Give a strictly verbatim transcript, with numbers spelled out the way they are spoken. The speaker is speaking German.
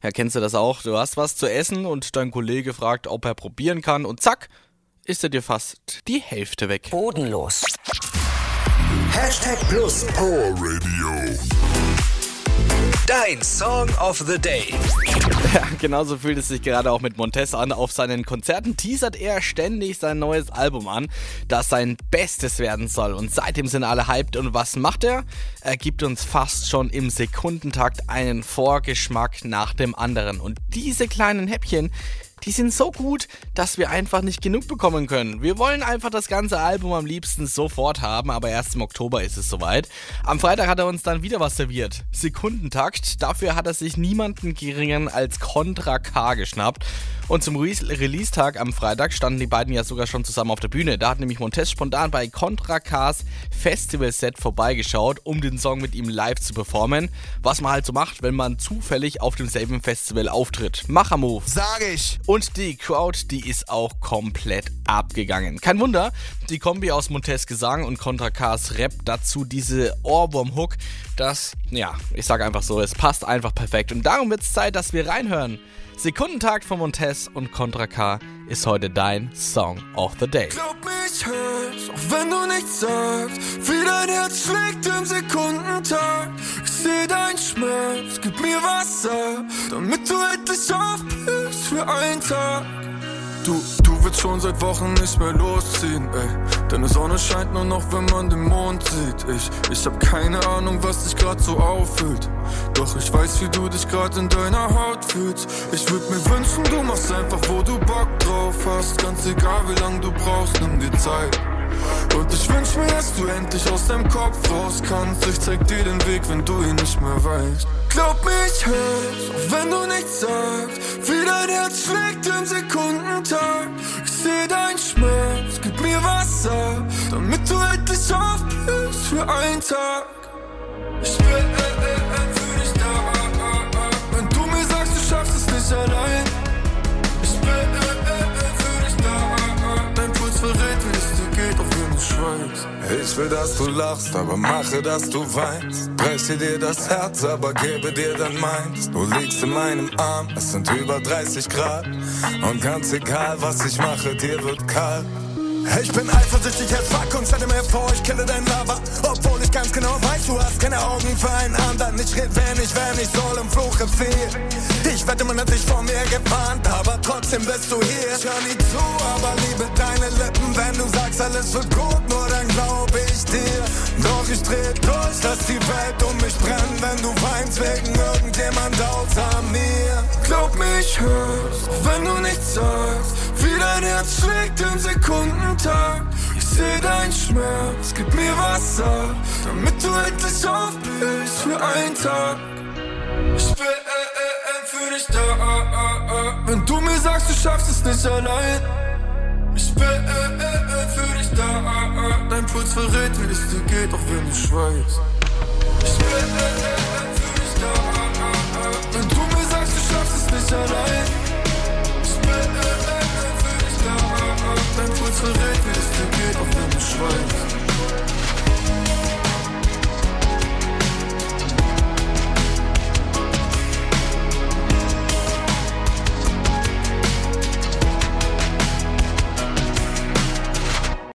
Ja, kennst du das auch? Du hast was zu essen und dein Kollege fragt, ob er probieren kann und zack, ist er dir fast die Hälfte weg. Bodenlos. Hashtag Plus Power Radio. Dein Song of the Day. Ja, genauso fühlt es sich gerade auch mit Montez an. Auf seinen Konzerten teasert er ständig sein neues Album an, das sein Bestes werden soll. Und seitdem sind alle hyped. Und was macht er? Er gibt uns fast schon im Sekundentakt einen Vorgeschmack nach dem anderen. Und diese kleinen Häppchen, die sind so gut, dass wir einfach nicht genug bekommen können. Wir wollen einfach das ganze Album am liebsten sofort haben, aber erst im Oktober ist es soweit. Am Freitag hat er uns dann wieder was serviert. Sekundentakt. Dafür hat er sich niemanden geringeren als Contra K geschnappt. Und zum Re- Release-Tag am Freitag standen die beiden ja sogar schon zusammen auf der Bühne. Da hat nämlich Montez spontan bei Contra Ks Festival-Set vorbeigeschaut, um den Song mit ihm live zu performen. Was man halt so macht, wenn man zufällig auf demselben Festival auftritt. Macher-Move. Sag ich. Und die Crowd, die ist auch komplett abgegangen. Kein Wunder, die Kombi aus Montez Gesang und Contra Ks Rap, dazu diese Ohrwurm-Hook, das, ja, ich sag einfach so, es passt einfach perfekt. Und darum wird es Zeit, dass wir reinhören. Sekundentakt von Montez und Contra K ist heute dein Song of the Day. Glaub mir, ich hör's, auch wenn du nichts sagst. Wie dein Herz schlägt im Sekundentakt. Ich seh deinen Schmerz, gib mir Wasser, damit du endlich aufblühst für einen Tag. Du, du willst schon seit Wochen nicht mehr losziehen, ey. Deine Sonne scheint nur noch, wenn man den Mond sieht. Ich, ich hab keine Ahnung, was dich grad so auffüllt. Doch ich weiß, wie du dich grad in deiner Haut fühlst. Ich würd mir wünschen, du machst einfach, wo du Bock drauf hast. Ganz egal, wie lang du brauchst, nimm dir Zeit. Und ich wünsch mir, dass du endlich aus deinem Kopf raus kannst. Ich zeig dir den Weg, wenn du ihn nicht mehr weißt. Glaub mir, ich hör's, auch wenn du nichts sagst. Wie dein Herz schlägt im Sekundentakt. Ich seh deinen Schmerz, gib mir Wasser, damit du endlich aufblühst für einen Tag. Ich bin äh, äh, für dich da, äh, äh. Wenn du mir sagst, du schaffst es nicht allein. Ich bin äh, äh, für dich da, äh, äh. Dein Puls verrät, wie es dir geht, auch wenn du schweigst. Ich will, dass du lachst, aber mache, dass du weinst. Breche dir das Herz, aber gebe dir dann meins. Du liegst in meinem Arm, es sind über dreißig Grad. Und ganz egal, was ich mache, dir wird kalt. Ich bin eifersüchtig als fuck und stelle mir vor, ich kille dein Lover. Obwohl ich ganz genau weiß, du hast keine Augen für einen anderen. Ich red, wenn ich, wenn ich soll und fluche viel. Ich wette, man hat dich vor mir gewarnt, aber trotzdem bist du hier. Ich hör nie zu, aber liebe deine Lippen. Wenn du sagst, alles wird gut, nur dann glaub ich dir. Doch ich dreh durch, lass die Welt um mich brennen. Wenn du weinst wegen irgendjemand außer mir. Glaub mir, ich hör's, auch wenn du nichts sagst. Wie dein Herz schlägt im Sekundentakt. Ich seh deinen Schmerz, gib mir Wasser, damit du endlich aufblühst für einen Tag. Ich bin äh, äh, äh, für dich da, äh, äh. Wenn du mir sagst, du schaffst es nicht allein. Ich bin äh, äh, äh, für dich da, äh, äh. Dein Puls verrät, wie es dir geht, auch wenn du schweigst. Ich bin äh, äh, äh, für dich da, äh, äh. Wenn du mir sagst, du schaffst es nicht allein. Ich bin äh, äh, äh, für dich da, äh, äh. Dein Puls verrät, wie es dir geht, auch wenn du schweigst.